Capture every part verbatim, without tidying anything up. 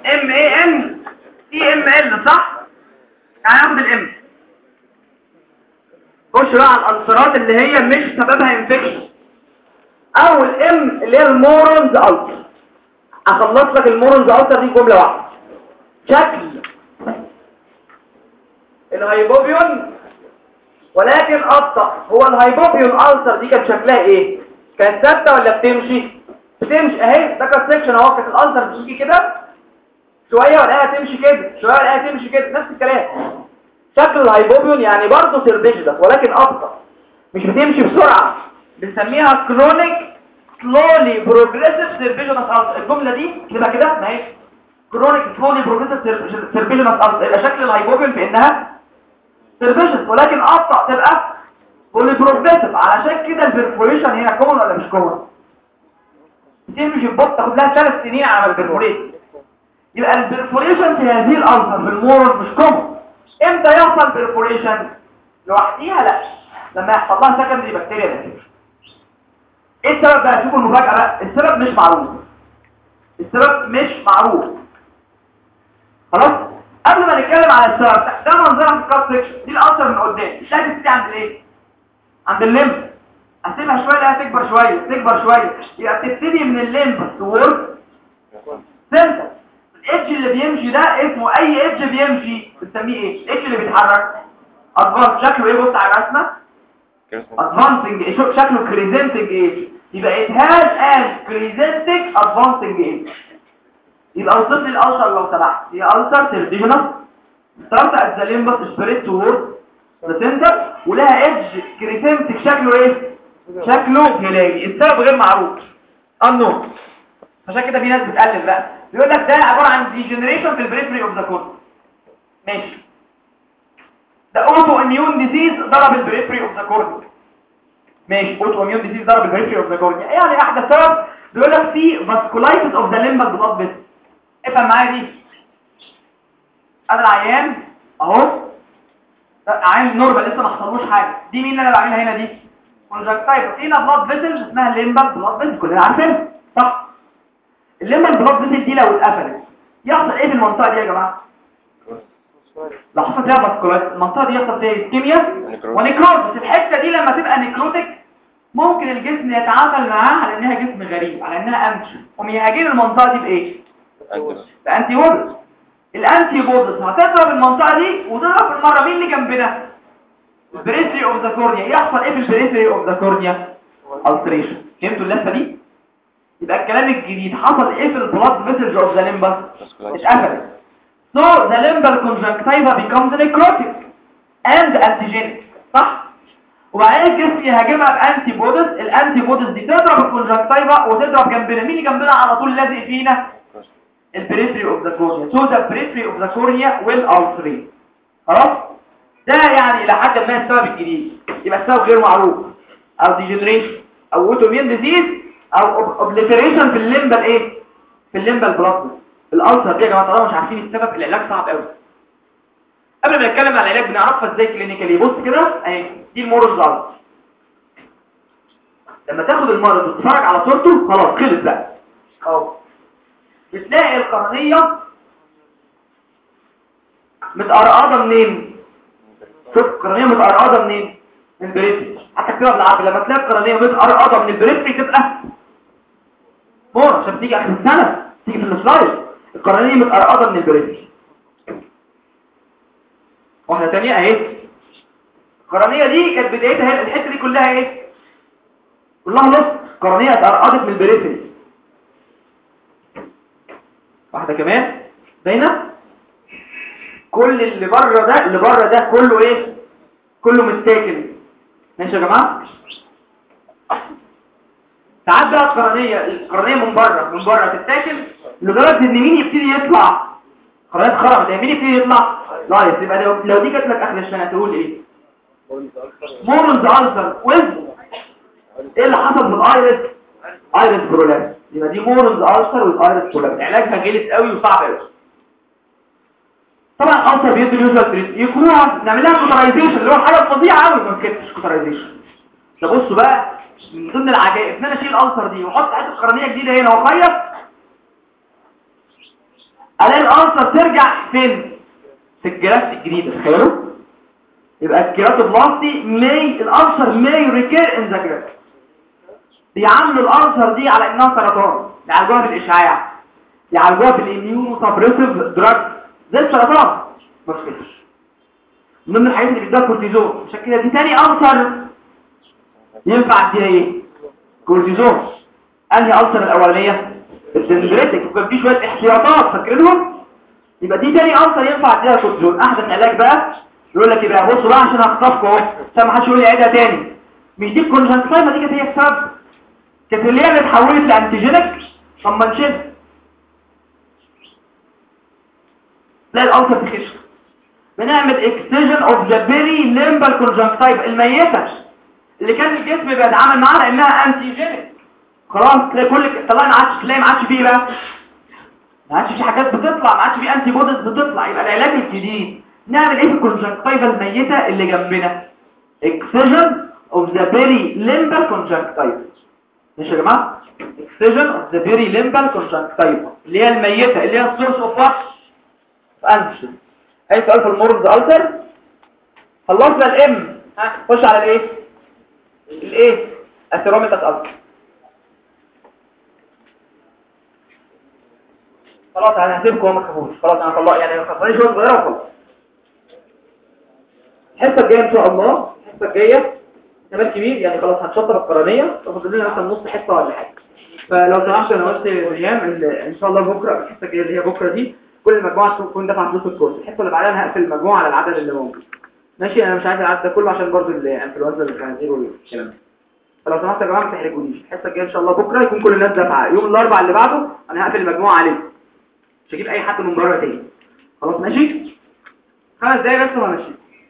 ام اي ان سي ام ال صح؟ يعني ناخد الام. خش بقى على الالسرات اللي هي مش سببها انفكشن. اول ام اللي هي المورونز السر. اخلص لك المورونز السر دي جمله واحده. شكل الهايبوبيون ولكن ابطأ. هو الهايبوبيون السر دي كان شكلها ايه؟ كانت ثابته ولا بتمشي؟ بتمشي اهي. ده كان سيكشن اهو. كانت الالسر بتيجي كده شويه ولاقيها تمشي كده شويه ولاقيها تمشي كده نفس الكلام. شكل الهايبوبيون يعني برضه سيرفيجلس ولكن ابطأ مش بتمشي بسرعه. بنسميها كرونيك سلولي بروجريسيف سيرفيجلس السر. الجمله دي كده كده ما هي كرونيك سلولي بروجريسيف سيرفيجلس السر. يبقى شكل الهايبوبيون في انها سيرفيجلس ولكن ابطأ تبقى بولي بروجريسيف. علشان كده البرفوريشن هنا كومن ولا مش كومن؟ بتمشي ببطء تاخد لها ثلاث سنين على البرفوريشن. يبقى البرفوريشن في هذه الالسر في المورون مش كومن. امتى يحصل برفوريشن؟ لوحديها لا، لما يحصل لها سكندري بكتيريا ده. ايه السبب بقى؟ شوفوا المفاجاه بقى. السبب مش معروف. السبب مش معروف خلاص. قبل ما نتكلم على السبب ده منظرها في الكات سيكشن. دي الالسر من قدام مش لازم تبتدي عند الايه؟ عند الليمب. اسيبها شويه لا تكبر شويه تكبر شويه. يبقى تبتدي من الليمب تورد سنتر. الإدج اللي بيمشي ده اسمه اي إدج بيمشي بنسميه ايه؟ الإدج اللي بيتحرك ادفانس. شكله ايه؟ بص على الرسمه. ادفانسنج شكله كريزنتنج ايج. يبقى it has an كريزنتنج ادفانسنج ايج. يبقى اوصف لي الالسر لو سمحت. هي الالسر سيرفيجنس ستارت ات ذا ليمبس سبريد تورد ذا سنتر ولها ايدج كريزنتنج شكله ايه؟ شكله هلالي. السبب غير معروف unknown. عشان كده في ناس بتقلل بقى بيقول لك ده عباره عن ديجنريشن في البريفري اوف ذا كورن. ماشي. ده اوتو اميون ديزيز ضرب البريفري اوف ذا كورن. ماشي. اوتو اميون ديزيز ضرب البريفري اوف ذا كورن يعني احدى سبب. بيقول لك في فاسكولايتس اوف ذا ليمبال بلاد فيسل. افهم معايا دي. ادي العيان اهو. ده عيان نورمال لسه ما حصلوش حاجه. دي مين اللي انا بعملها هنا دي؟ كونجكتيفا. هنا بلاد فيسل اسمها الليمبال بلاد فيسل كلنا عارفين صح؟ الليمبال بلاد فيسل دي لو اتقفلت يحصل ايه في المنطقه دي يا جماعه؟ لو حصل فيها فاسكولايتس المنطقه دي يحصل فيها اسكيميا ونيكروز. الحته دي لما تبقى نيكروتيك ممكن الجسم يتعامل معاها على انها جسم غريب على انها امشي وميهاجين المنطقه دي بايه؟ بانتي بودز. الانتي بودز هتضرب المنطقه دي وتضرب بالمره مين اللي جنبنا؟ البريفري اوف ذا كورنيا. يحصل ايه في البريفري اوف ذا كورنيا؟ التريشن. فهمتوا اللفه دي؟ يبقى الكلام الجديد حصل ايه في البلاد فيسلز اوف ذا ليمبس؟ اتقفلت. So the limbal conjunctiva becomes necrotic and antigenic صح؟ وبعدين الجسم يهاجمها بانتي بودز. الانتي بودز دي تضرب الكونجكتيفا وتضرب جنبنا مين اللي جنبنا على طول لازق فينا؟ البريفري اوف ذا كورنيا. So the periphery of the cornea will ulcerate. خلاص؟ ده يعني الى حد ما السبب الجديد. يبقى السبب غير معروف او ديجنريشن او اوتوميون ديزيز او اوبليتريشن في الليمبال ايه؟ في الليمبال بلاد. الالسر دي يا جماعه طالما مش عارفين السبب العلاج صعب قوي. قبل ما نتكلم على العلاج بنعرفها ازاي كلينيكالي. بص كده اهي دي المورز الالسر. لما تاخد المرض وتتفرج على صورته خلاص خلص بقى اهو. بتلاقي القرنيه متقرقضه منين؟ شوف القرنيه متقرقضه منين؟ من البريفري. حتى كده بالعربي لما تلاقي القرنيه متقرقضه من البريفري تبقى مور عشان تيجي اخر السنه تيجي في السلايد. القرنيه متقرقضه من البريفري. واحده ثانيه اهي. القرنيه دي كانت بدايتها الحته دي كلها ايه؟ كلها نص قرنيه اتقرقضت من البريفري. واحده كمان باينه. كل اللي بره ده اللي بره ده كله ايه؟ كله متاكل. ماشي يا جماعه. ساعات بقى القرنيه القرنيه من بره من بره تتاكل لدرجه ان مين يبتدي يطلع؟ قرنيه خرمت. مين يبتدي يطلع؟ لايس. يبقى لو, لو دي جت لك اخر السنه تقول ايه؟ مورونز السر. ويز ايه اللي حصل في الايرس؟ ايرس برولابس. يبقى دي مورونز السر والايرس برولابس. علاجها غلس قوي وصعب قوي. طبعا الالسر بيدي اليوزر تريت يكونها نعمل لها كوترايزيشن اللي هو حاجه فظيعه قوي. ما كتبتش كوترايزيشن. ده بصوا بقى من ضمن العجائب ان انا اشيل الالسر دي واحط حته قرنيه جديده هنا واخيط الاقي الالسر ترجع فين؟ في الجرافت الجديده. تخيلوا يبقى الكيراتوبلاستي ماي الالسر ماي ريكير ان ذا جرافت. بيعاملوا الالسر دي على انها سرطان، يعالجوها بالاشعاع، يعالجوها بالاميونو سبريسيف دراج زي السرطان. ما تفكرش من ضمن الحاجات اللي بيدوها كورتيزون. عشان كده دي تاني ألسر ينفع اديها ايه؟ كورتيزون. انهي ألسر الاولانيه؟ الدندريتك، وكان في شويه احتياطات فاكرينهم. يبقى دي تاني ألسر ينفع اديها كورتيزون. احدث علاج بقى يقول لك يبقى بصوا بقى عشان هخطفكم اهو عشان ما حدش يقول لي عيدها تاني. مش دي الكونجنكتيفا دي كانت هي السبب؟ كانت اللي هي اتحولت لانتيجينيك. طب ما نشيل تلاقي الألسر تخش. بنعمل اكسجن اوف ذا بيري ليمبال كونجنكتيفا الميته اللي كان الجسم بيتعامل معاها لانها انتيجينيك. خلاص تلاقي كل طلعنا ما عادش تلاقي ما عادش فيه بقى ما عادش في حاجات بتطلع، ما عادش في انتي بوديز بتطلع. يبقى العلاج الجديد نعمل ايه في الكونجنكتيفا الميته اللي جنبنا؟ اكسجن اوف ذا بيري ليمبال كونجنكتيفا. ماشي يا جماعه؟ اكسجن اوف ذا بيري ليمبال كونجنكتيفا اللي هي الميته اللي هي السورس اوف وات انتيجين. اي سؤال في المورز ألسر؟ خلصنا الام. ها خش على الايه؟ الايه؟ الثيروميتاس ألسر. خلاص انا هسيبكم وما تخافوش. خلاص انا هطلع يعني خلصاني شويه صغيره وخلاص. الحصه الجايه ان شاء الله الحصه الجايه احتمال كبير يعني خلاص هنشطب القرنيه وفاضل لنا مثلا نص حصه ولا حاجه. فلو سمحت انا قلت ريان ان شاء الله بكره الحصه الجايه اللي هي بكره دي كل المجموعه تكون دفعت فلوس الكورس. الحصه اللي بعدها هقفل المجموعه على العدد اللي موجود. ماشي انا مش عايز العدد ده كله عشان برضو الانفلونزا والخنازير والكلام ده. فلو سمحت يا جماعه ما تحرجونيش. الحصه الجايه ان شاء الله بكره يكون كل الناس دافعه. يوم الاربعاء اللي بعده انا هقفل المجموعه عليه. مش هجيب اي حد من بره تاني. خلاص ماشي؟ خمس دقايق بس وهمشي.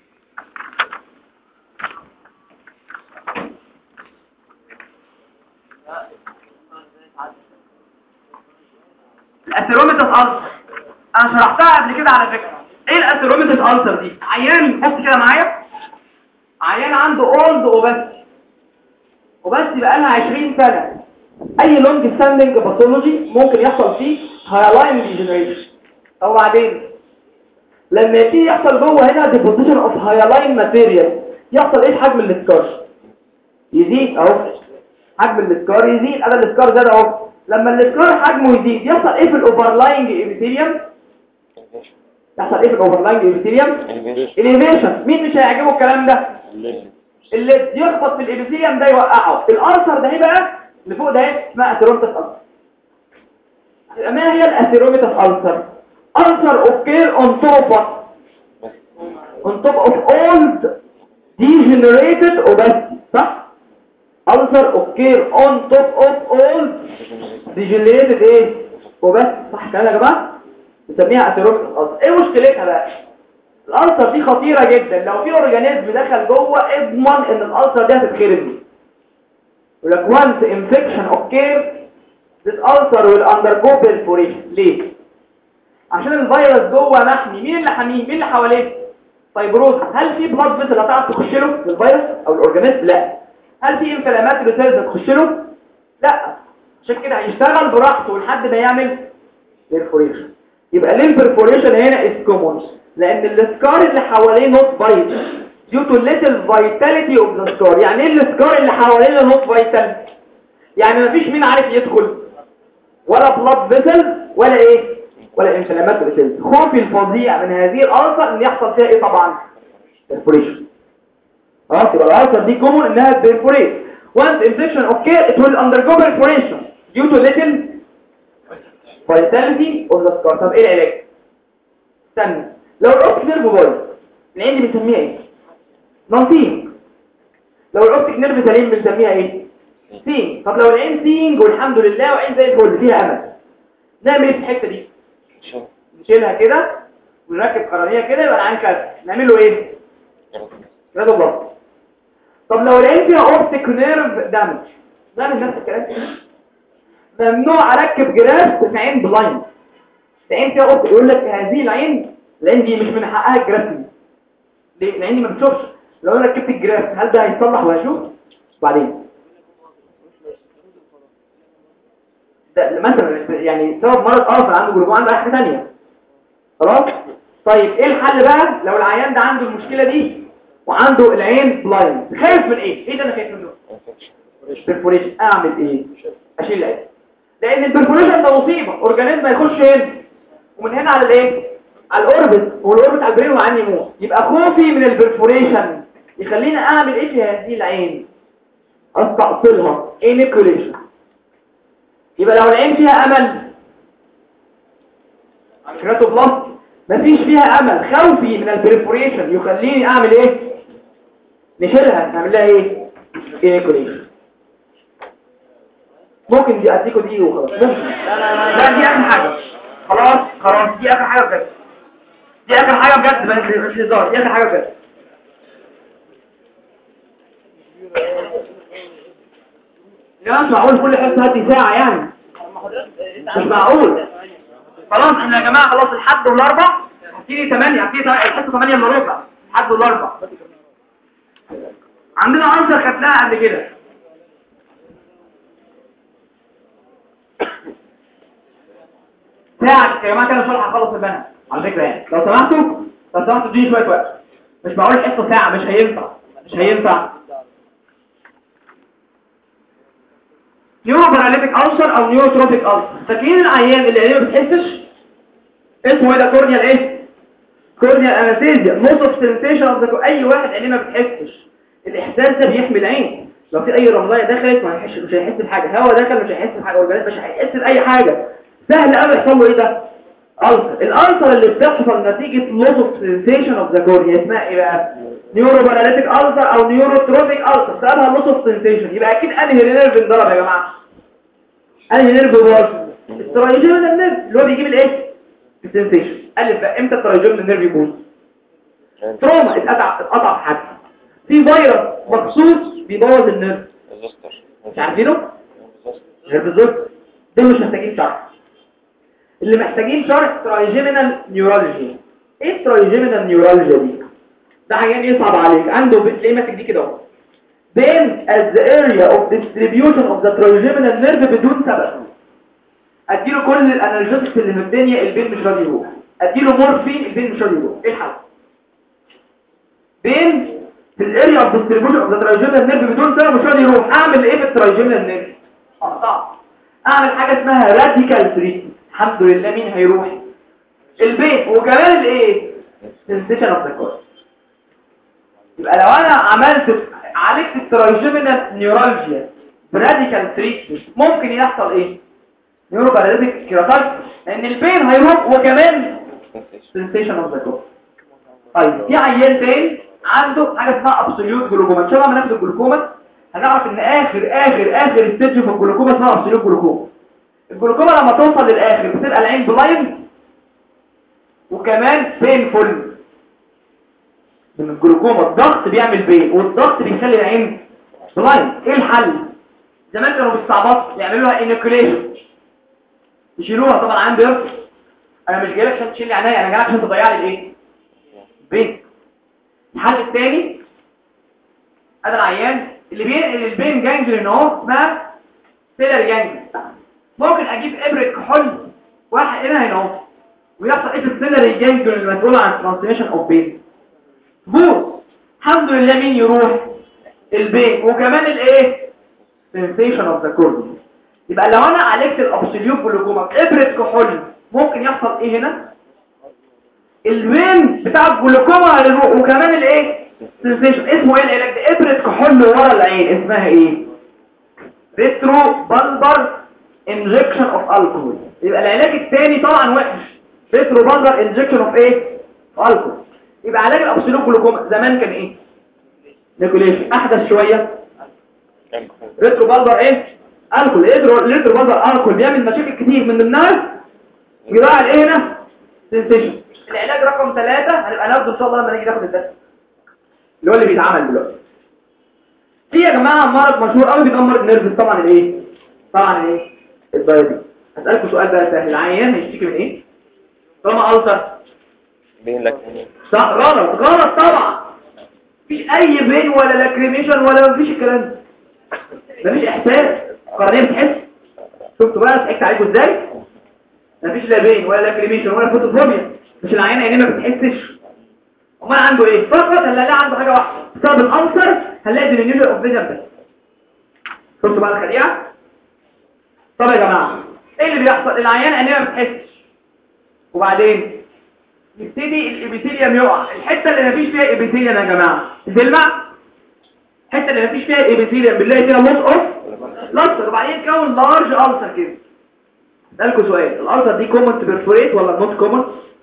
الأثيروميتاس ألسر انا شرحتها قبل كده على فكره. ايه الأثيروميتاس ألسر دي؟ عيان بص كده معايا، عيان عنده اولد اوباستي اوباستي بقالها عشرين سنه. اي لونج ستاندنج باثولوجي ممكن يحصل فيه هايلاين ديجنريشن. او بعدين لما يجي يحصل جوه هنا ديبوزيشن اوف هايلاين ماتيريال يحصل ايه؟ حجم السكار يزيد اهو. حجم السكار يزيد. ادي السكار زاد اهو. لما السكار حجمه يزيد يحصل ايه في الاوفرلاينج ايبيثيليوم؟ يحصل ايه في الاوفرلاينج ايبيثيليوم؟ اليفيشن. مين مش هيعجبه الكلام ده؟ اللي يخبط في الابيثيليوم ده يوقعه. الألسر ده ايه بقى اللي فوق ده ايه؟ اسمها اثيروميتاس ألسر. ما هي الاثيروميتاس ألسر؟ ألسر occur on top of on top of old degenerated obesity. صح؟ ألسر occur on top of old degenerated ايه؟ obesity. صح كده يا جماعه؟ بنسميها اثيروميتاس ألسر. ايه مشكلتها بقى؟ الألسر دي خطيرة جدا. لو في اورجانيزم دخل جوه اضمن ان الألسر دي هتتخرب. يقول لك once infection occurs this ulcer will undergo perforation. ليه؟ عشان الفيروس جوه محمي. مين اللي حاميه؟ مين اللي حواليه؟ فايبروز. هل في بلاد فيسل هتعرف تخش له الفيروس او الاورجانيزم؟ لا. هل في انفلاماتوري سيلز هتخش له؟ لا. عشان كده هيشتغل براحته لحد ما يعمل perforation. يبقى ليه البرفوريشن هنا is common؟ لان السكار اللي حواليه نوت بايت due to little vitality of the scar. يعني ايه السكار اللي حواليه نوت فايتال؟ يعني مفيش مين عارف يدخل ولا بلاد فيسل ولا ايه ولا انفلاماتوري سيلز. خوفي الفظيع من هذه الألسر ان يحصل فيها ايه؟ طبعا perforation. خلاص يبقى الألسر دي كومون انها تبرفوريت. once infection occur it will undergo perforation due to little vitality of the scar. طب ايه العلاج؟ استنى. لو الاوبتيك نيرف بايظ العين دي بنسميها ايه؟ نون. لو الاوبتيك نيرف سليم بنسميها ايه؟ سين. طب لو العين سينج والحمد لله وعين زي الفل فيها امل نعمل ايه في الحته دي؟ نشيلها كده ونركب قرنيه كده يبقى العين كده نعمل له ايه؟ رياضه بلط. طب لو العين فيها اوبتيك نيرف دامج نعمل نفس الكلام كده. ممنوع اركب جراف في عين بلايند. العين فيها اوبتيك يقول لك هذه العين العين دي مش من حقها الجراف دي. ليه؟ العين دي ما بتشوفش. لو انا ركبت الجراف هل ده هيصلح وهشوف؟ بعدين ده مثلا يعني سبب مرض اه عنده جلوكوما عنده اي حاجه ثانيه خلاص. طيب ايه الحل بقى لو العيان ده عنده المشكله دي وعنده العين بلايند؟ خايف من ايه؟ ايه اللي انا خايف منه؟ بيرفوريشن. اعمل ايه؟ اشيل العين، لان البرفوريشن ده مصيبه، اورجانيزم هيخش هنا ومن هنا على الايه؟ على الاوربت، والاوربت على البرين وعني يموت. يبقى خوفي من البرفوريشن يخليني اعمل ايه في هذه العين؟ استأصلها انيكوليشن. يبقى لو العين فيها امل كراتوبلاست مفيش فيها امل، خوفي من البرفوريشن يخليني اعمل ايه؟ نشيلها، نعمل لها ايه؟ انيكوليشن. ممكن دي اديكوا دي وخلاص. ممكن لا لا لا, لا دي اخر حاجه. خلاص خلاص دي اخر حاجه بجد، دي اخر حاجه بجد، بس مش هزار، دي اخر حاجه بجد. يا مش معقول كل حصه هدي ساعه يعني، مش معقول. خلاص احنا يا جماعه خلاص الحد والاربع هتيجي ثمانية، هتيجي الحصه ثمانية الا ربع، الحد والاربع عندنا عنصر خدناها قبل كده. ساعه يا جماعه كده مش هلحق اخلص البنات على فكره يعني، لو سمحتوا لو سمحتوا اديني شويه وقت، مش معقول الحصه ساعه، مش هينفع مش هينفع. نيورو باراليتيك ألسر او نيوروتروبيك ألسر، فاكرين العيان اللي عينيه ما بتحسش؟ اسمه ايه ده؟ كورنيال ايه؟ كورنيال انستيزيا. موست اوف سنسيشن اوف ذا، اي واحد عينيه ما بتحسش، الاحساس ده بيحمي العين. لو في اي رملايه دخلت ما هيحسش، مش هيحس بحاجه، هواء دخل مش هيحس بحاجه، والجلد مش هيحس باي حاجه. سهل قوي يحصل له ايه ده؟ ألسر. الألسر اللي بتحصل نتيجه موست اوف سنسيشن اوف ذا كورنيا اسمها ايه بقى؟ نيورو باراليتيك ألسر او نيوروتروبيك ألسر. سببها موست اوف سنسيشن. يبقى اكيد انهي نيرف انضرب يا جماعه؟ انهي نيرف باظ؟ الترايجيمينال نيرف اللي هو بيجيب الايه؟ السنسيشن. الف بقى امتى الترايجيمينال نيرف يبوظ؟ تروما، اتقطع اتقطع في حد، في فيروس مخصوص بيبوظ النيرف، مش عارفينه؟ غير بالظبط. دول مش محتاجين شرح. اللي محتاجين شرح ترايجيمينال نيورالجيا. ايه الترايجيمينال نيورالجيا دي؟ ده حاجه يصعب عليك، عنده ليه ماسك دي كده اهو، بين as the area of distribution of the trigeminal nerve بدون سبب. اديله كل الانالجيزكس اللي في الدنيا البين مش راضي يروح، اديله مورفين البين مش راضي يروح. ايه الحل؟ بين في الاريا اوف ديستريبيوشن اوف ذا ترايجيمينال نيرف بدون سبب مش راضي يروح. اعمل ايه في الترايجيمينال نيرف؟ اقطع. اعمل حاجه اسمها راديكال تريتمنت. الحمد لله مين هيروح؟ البين وكمان الايه؟ سنسيشن اوف ذا كورد. يبقى لو انا عملت عالجت الترايجيمينال نيورالجيا براديكال تريتمنت ممكن يحصل ايه؟ نيورو باراليتيك كيراتايتس، لان البين هيروح وكمان سنسيشن اوف ذا كورد. طيب في عيان تاني عنده حاجه اسمها ابسوليوت جلوكوما. ان شاء الله لما ناخد الجلوكوما هنعرف ان اخر اخر اخر ستيج في الجلوكوما اسمها ابسوليوت جلوكوما. الجلوكوما لما توصل للاخر بتبقى العين بلايند وكمان بينفول من الجلوكوما. الضغط بيعمل بين والضغط بيخلي العين بلايند. ايه الحل؟ زمان كانوا بالصعبات يعملوا لها انيكوليشن، يشيلوها. طبعا عندي يرفض، انا مش جايلك عشان تشيل لي عينيا، انا جايلك عشان تضيع لي الايه؟ بين. الحل الثاني ادي العيان اللي بينقل البين جانجلين اهو اسمها سيلر جانجلين. ممكن اجيب ابره كحول واحد هنا هنا اهو ويحصل ايه في السيلر جانجلين المسؤول عن ترانسميشن اوف بين؟ بوظ. الحمد لله مين يروح؟ البين وكمان الايه؟ سنسيشن اوف ذا كورد. يبقى لو انا عالجت الابسوليوت جلوكوما بابره كحول ممكن يحصل ايه هنا؟ البين بتاع الجلوكوما هيروح وكمان الايه؟ سنسيشن. اسمه ايه العلاج ده؟ ابره كحول ورا العين اسمها ايه؟ ريترو بالبر انجكشن اوف الكحول. يبقى العلاج الثاني طبعا وحش، ريترو بالبر انجكشن اوف ايه؟ الكحول. يبقى علاج الابسوليوت جلوكوما زمان كان ايه؟ نيكوليشن. احدث شويه ريترو بالبر ايه؟ الكحول. ريترو بالبر الكحول بيعمل مشاكل كتير، من ضمنها يضيع الايه هنا؟ سنسيشن. العلاج رقم ثلاثة هنبقى ناخده ان شاء الله لما نيجي ناخد الدرس اللي هو اللي بيتعمل دلوقتي. في يا جماعه مرض مشهور قوي بيدمر النيرف، طبعا الايه؟ طبعا الايه؟ الدايابيتس. هسألكوا سؤال بقى سهل، العيان هيشتكي من ايه؟ طالما ألسر بين لك صح؟ غلط غلط طبعا. مفيش اي بين ولا لاكريميشن ولا مفيش الكلام ده، مفيش احساس. قرنيه بتحس. شفتوا بقى ضحكت عليكم ازاي؟ مفيش لا بين ولا لاكريميشن ولا فوتوفوبيا، مش العيان عينيه ما بتحسش، امال عنده ايه؟ فقط هنلاقي عنده حاجه واحده بسبب الالسر، هنلاقي ديمينيوشن اوف فيجن بس. شفتوا بقى الخديعه؟ طب يا جماعه ايه اللي بيحصل؟ العيان عينيه ما بتحسش وبعدين يبتدي الابيثيليوم يقع. الحته اللي مفيش فيها ابيثيليوم يا جماعه تلمع، الحته اللي مفيش فيها ابيثيليوم بنلاقي فيها موت اوف لاتر، وبعدين كون لارج ألسر كده. اسالكوا سؤال، الألسر دي كومن تبرفوريت ولا نوت كومن؟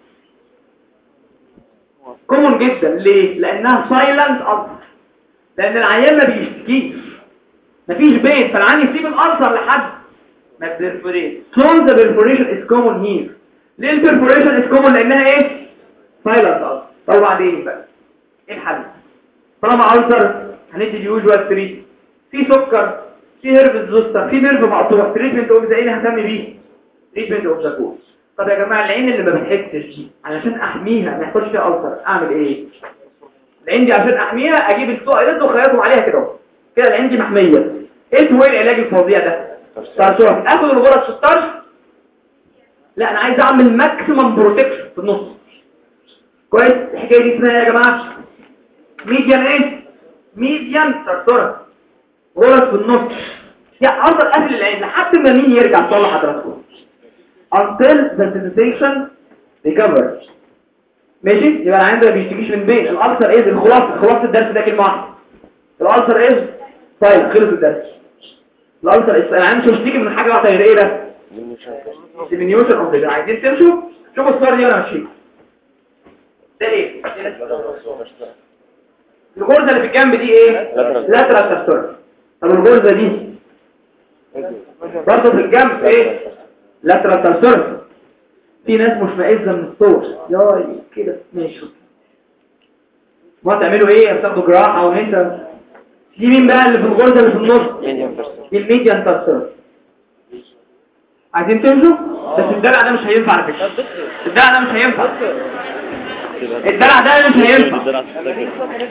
كومن جدا. ليه؟ لانها سايلنت ألسر، لان العيان ما بيشتكيش، مفيش بين، فالعيان يسيب الألسر لحد ما تبرفوريت. سون ذا برفوريشن از كومن هير. ليه البرفوريشن از كومن؟ لانها ايه؟ سايلنت ألسر. طب وبعدين بقى ايه الحل؟ طالما ألسر هندي اليوجوال تريت، في سكر، في هيرب زوستر، في نيرف مقطوع، تريتمنت اوف ذا ايه ههتم بيه؟ تريتمنت اوف ذا كورس. طب يا جماعه العين اللي ما بتحسش دي علشان احميها ما يحصلش فيها ألسر اعمل ايه؟ العين دي عشان احميها اجيب السؤال ده وخيطهم عليها كده كده العين دي محميه. ايه هو العلاج الفظيع ده؟ طرشوف. اخد الغرز في الطرش؟ لا انا عايز اعمل ماكسيمم بروتكشن في النص. كويس؟ الحكايه دي اسمها يا جماعه ميديان ايه؟ ميديان ترترة، غرز في النص. يعني افضل قافل العين لحد ما مين يرجع صلح حضراتكم until the sensation recovers. ماشي؟ يبقى العين ده ما بيشتكيش من بين. الألسر ايه؟ الخلاصه خلاصه الدرس ده كلمه واحده. الألسر ايه؟ طيب خلص الدرس. الألسر العين مش بيشتكي من حاجه واحده غير ايه ده؟ ديمينيوشن اوف فيجن. عايزين تمشوا شوفوا الصور دي وانا ماشي. ده ايه؟ الغرزه اللي في الجنب دي ايه؟ لاترال ترترة. طب الغرزه دي برضه في الجنب ايه؟ لاترال ترترة. في ناس مشمئزه من الصور يا كده ماشي. ما تعملوا ايه؟ بتاخدوا جراحه او انت دي مين بقى اللي في الغرزه اللي في النص؟ الميديان ترترة. عايزين تمشوا؟ بس الدلع ده مش هينفع على فكره. الدلع ده مش هينفع. الدلع ده مش هينفع.